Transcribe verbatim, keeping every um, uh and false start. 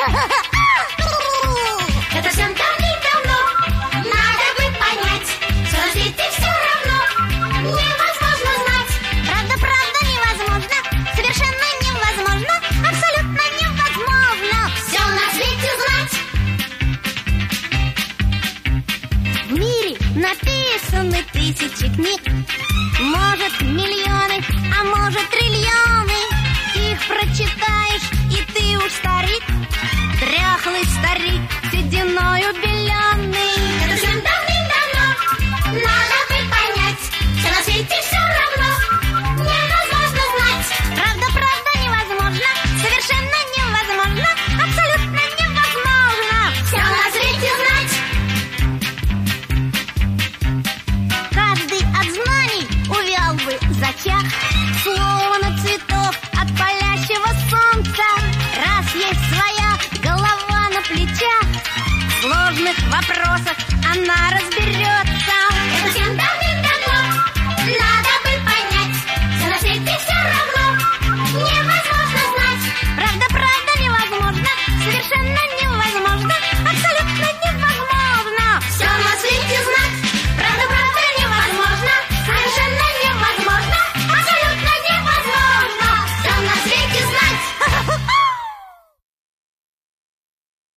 Это все давным-давно надо бы понять, что на свете все равно невозможно знать. Правда, правда, невозможно, совершенно невозможно, абсолютно невозможно Все на свете знать. В мире написаны тысячи книг, может, миллионы, а может, триллионы. Их прочитаешь